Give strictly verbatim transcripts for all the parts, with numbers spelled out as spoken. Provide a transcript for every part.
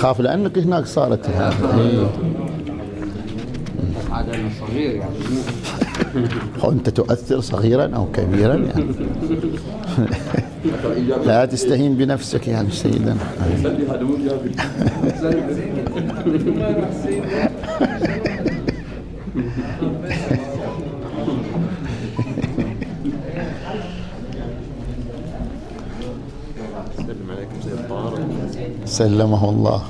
أخاف لأنك هناك صارت هذا. عادة صغير يعني أنت تؤثر صغيرا أو كبيرا يعني. لا تستهين بنفسك يعني سيدنا. سلمه الله.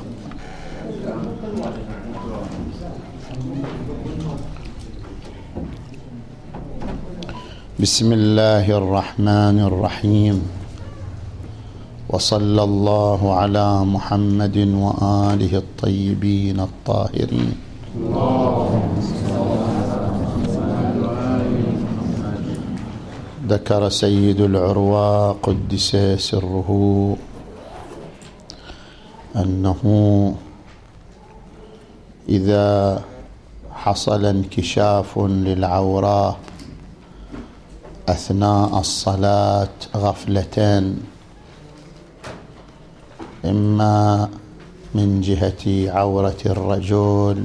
بسم الله الرحمن الرحيم، وصلى الله على محمد وآله الطيبين الطاهرين. ذكر سيد العروة قدس سره أنه إذا حصل انكشاف للعورة أثناء الصلاة غفلتان، إما من جهة عورة الرجل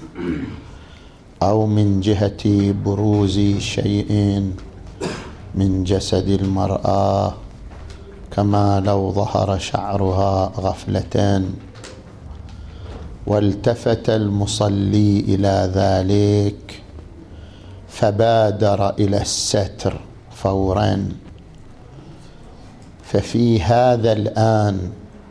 أو من جهة بروز شيء من جسد المرأة، كما لو ظهر شعرها غفلتان، والتفت المصلي إلى ذلك فبادر إلى الستر فورا، ففي هذا الآن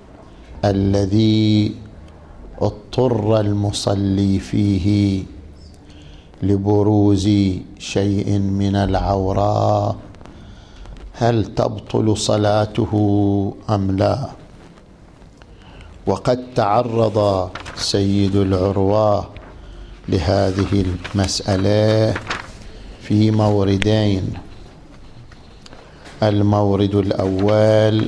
الذي اضطر المصلي فيه لبروز شيء من العورة، هل تبطل صلاته أم لا؟ وقد تعرض سيد العروة لهذه المسألة في موردين. المورد الأول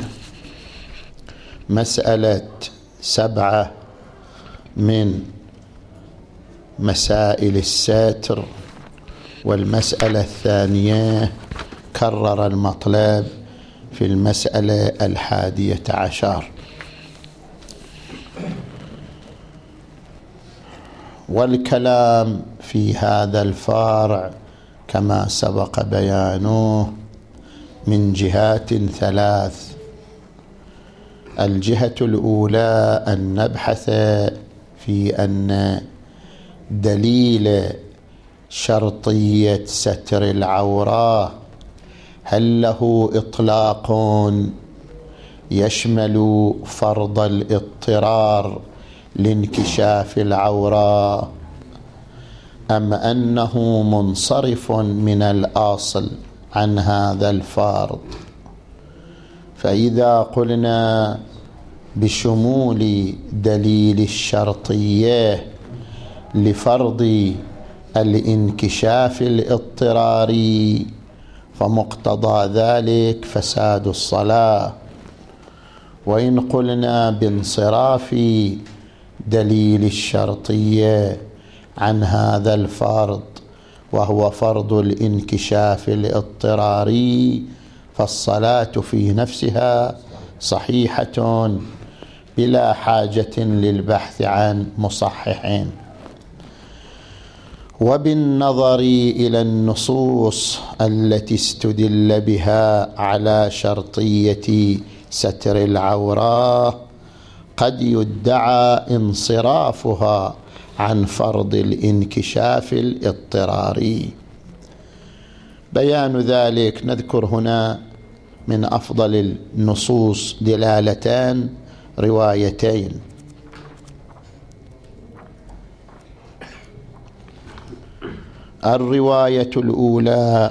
مسألة سبعة من مسائل الستر، والمسألة الثانية كرر المطلب في المسألة الحادية عشر. والكلام في هذا الفرع كما سبق بيانه من جهات ثلاث. الجهة الأولى أن نبحث في أن دليل شرطية ستر العورة هل له إطلاق يشمل فرض الاضطرار لانكشاف العورة، أم أنه منصرف من الأصل عن هذا الفرض. فإذا قلنا بشمول دليل الشرطية لفرض الانكشاف الاضطراري فمقتضى ذلك فساد الصلاة، وإن قلنا بانصراف دليل الشرطية عن هذا الفرض وهو فرض الانكشاف الاضطراري فالصلاة في نفسها صحيحة بلا حاجة للبحث عن مصححين. وبالنظر إلى النصوص التي استدل بها على شرطية ستر العورة قد يدعى انصرافها عن فرض الانكشاف الاضطراري. بيان ذلك نذكر هنا من أفضل النصوص دلالتان روايتين. الرواية الأولى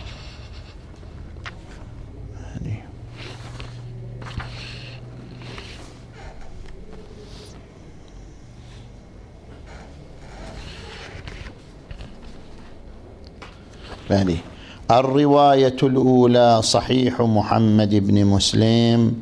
يعني الرواية الأولى صحيح محمد بن مسلم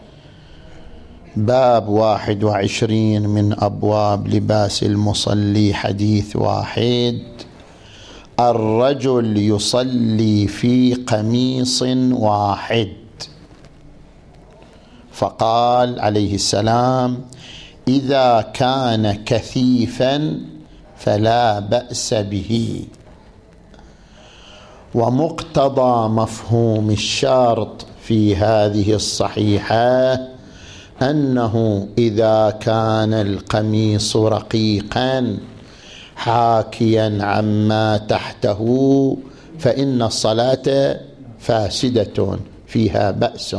باب واحد وعشرين من أبواب لباس المصلي، حديث واحد: الرجل يصلي في قميص واحد، فقال عليه السلام: إذا كان كثيفا فلا بأس به. ومقتضى مفهوم الشرط في هذه الصحيحة أنه إذا كان القميص رقيقا حاكيا عما تحته فإن الصلاة فاسدة فيها بأس.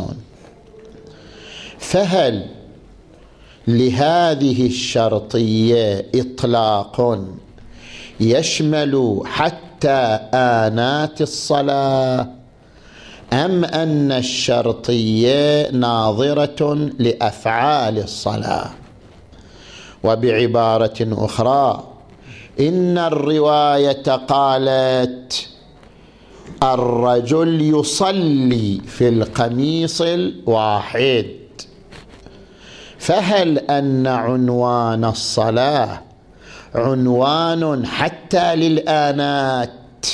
فهل لهذه الشرطية إطلاق يشمل حتى آنات الصلاة، أم أن الشرطية ناظرة لأفعال الصلاة؟ وبعبارة أخرى، إن الرواية قالت الرجل يصلي في القميص الواحد، فهل أن عنوان الصلاة عنوان حتى للآنات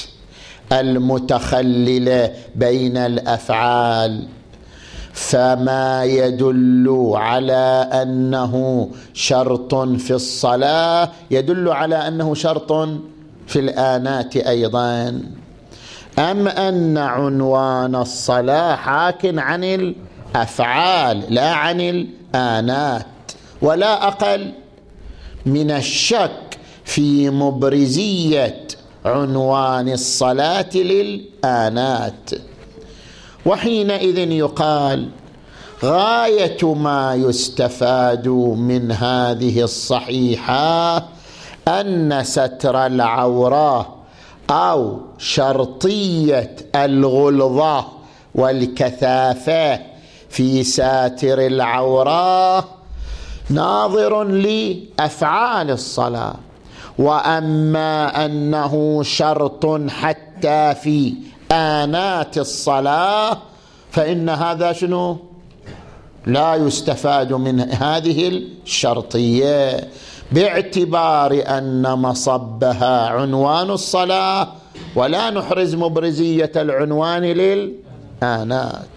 المتخللة بين الأفعال، فما يدل على أنه شرط في الصلاة يدل على أنه شرط في الآنات أيضا، أم أن عنوان الصلاة حاك عن الأفعال لا عن الآنات؟ ولا أقل من الشك في مبرزية عنوان الصلاة للآنات. وحينئذ يقال غاية ما يستفاد من هذه الصحيحة أن ستر العورة أو شرطية الغلظة والكثافة في ساتر العورة ناظر لأفعال الصلاة، وأما أنه شرط حتى في آنات الصلاة فإن هذا شنو؟ لا يستفاد من هذه الشرطية، باعتبار أن مصبها عنوان الصلاة ولا نحرز مبرزية العنوان للآنات.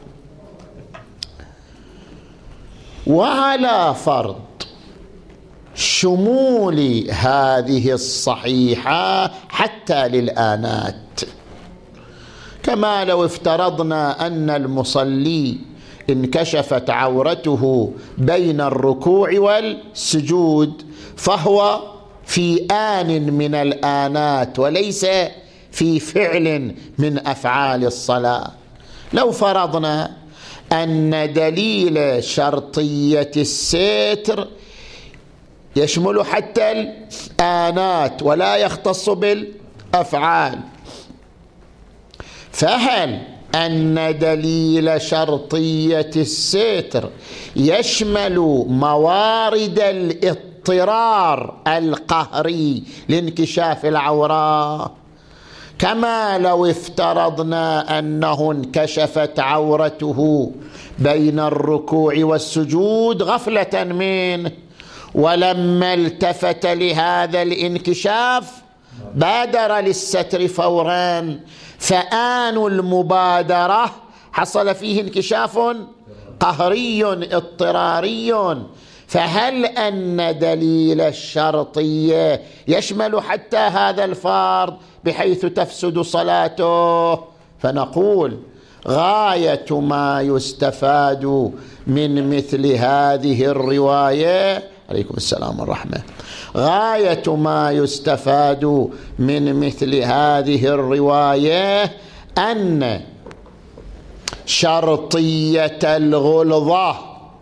وعلى فرض شمول هذه الصحيحة حتى للآنات، كما لو افترضنا أن المصلي انكشفت عورته بين الركوع والسجود فهو في آن من الآنات وليس في فعل من أفعال الصلاة. لو فرضنا أن دليل شرطية الستر يشمل حتى الآنات ولا يختص بالأفعال، فهل أن دليل شرطية الستر يشمل موارد الاضطرار القهري لانكشاف العورة، كما لو افترضنا أنه انكشفت عورته بين الركوع والسجود غفلة منه، ولما التفت لهذا الانكشاف بادر للستر فورا، فآن المبادرة حصل فيه انكشاف قهري اضطراري، فهل أن دليل الشرطية يشمل حتى هذا الفرض بحيث تفسد صلاته؟ فنقول غاية ما يستفاد من مثل هذه الرواية، عليكم السلام والرحمة، غاية ما يستفاد من مثل هذه الرواية أن شرطية الغلظة